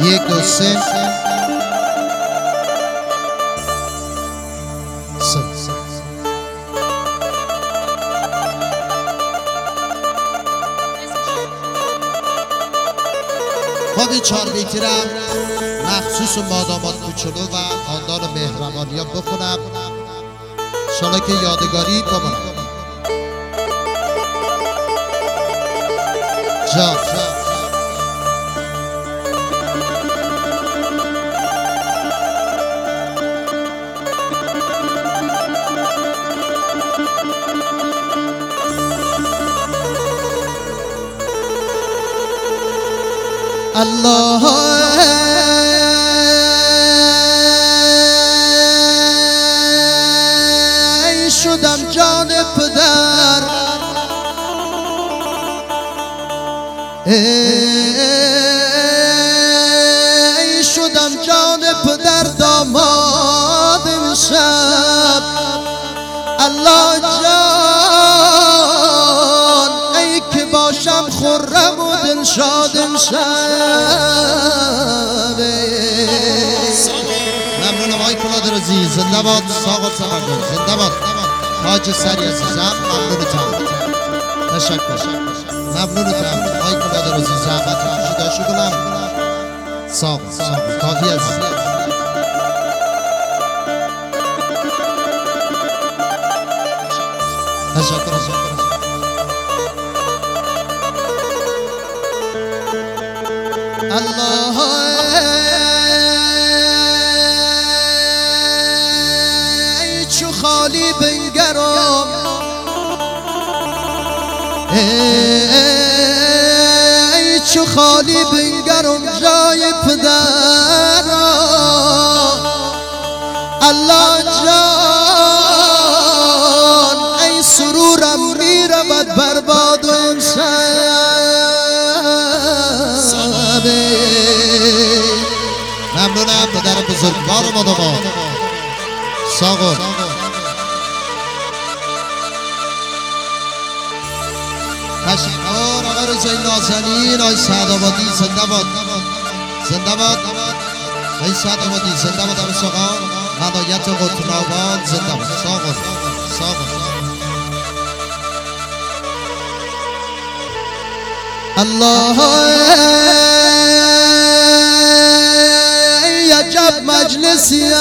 یک دو سه خواهی 4 بیتی را مخصوص مادامات کوچولو و خاندان مهربانی ها بخونم انشالله که یادگاری بمانم. جان الله ای شدم جان پدر ای شدم جان پدر داماد امشب الله جان ای که باشم خرم و دلشاد امشب. ممنونم آقای کلاد رزی، زنده باد ساق و سمندر، زنده باد حاج سری عزیزم، ممنونتم تشکر ممنونتم آقای کلاد رزی، زحمت کشید داشته گلم ساق کافی عزیز. تشکر الله ای چو خالی بنگرم ای چو خالی بنگرم جای پدرم الله جان ای سرورم میرود برباد و امشب. ممنونم پدر بزرگوار مادامات ساقو. تشکر آقای رضای نازنین، آقای سعدآبادی زنده باد زنده باد، آقای سعدآبادی زنده باد، آقای ساقا هدایت قطن آباد زنده باد ساقو. الله ای عجب مجلسیه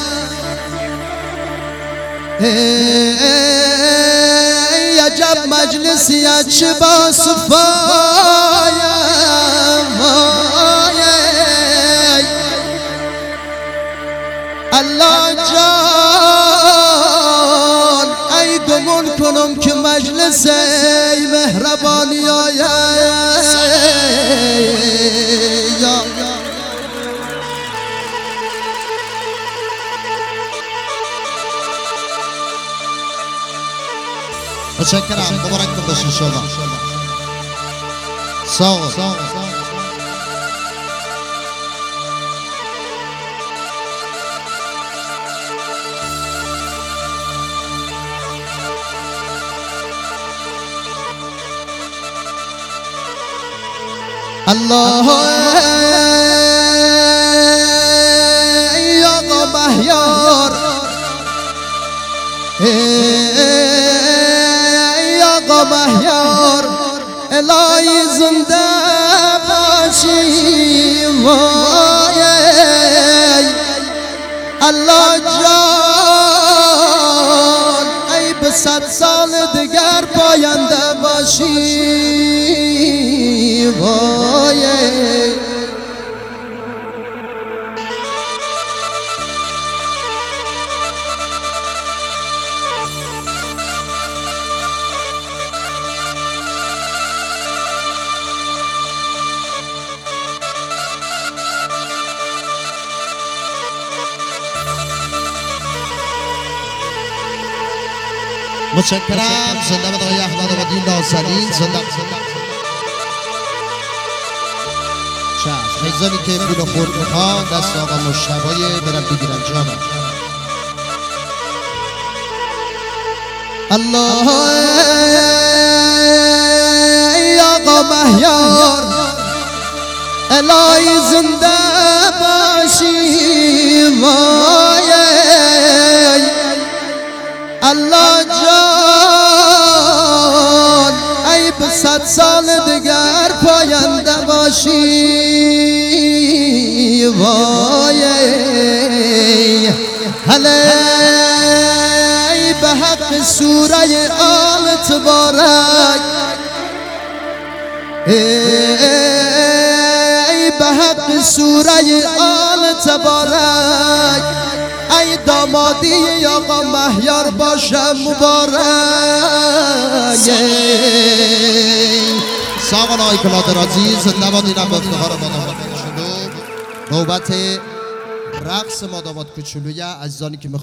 ای عجب مجلسیه چه با صفایم الله جان ای گمان کنم که مجلس ای مهربانی متشکرم، مبارک باشید شما ساق. الله ای آقا مهیار ای آقا مهیار الهی زنده باشی وای الله جان ای به 100 سال دیگر پاینده باشی وای. متشکرم، زنده باد آقای احمد آبادی نازنین، زنده خیزانی که پول خورد میخوان دست آقا مشتبای برم بگیرن جانم. الله ای آقا مهیار الهی زنده باشی وای الله جان ای به 100 سال دیگر پاینده باشی وای هلی به حق سوره آل تبارک ای به حق سوره آل تبارک ای دامادی آقا مهیار باشه مبارک سامان آقای کلادر عزیز زنده باد. اینم افتخار مادامات کوچولو. نوبت رقص مادامات کوچولوی عزیزانی که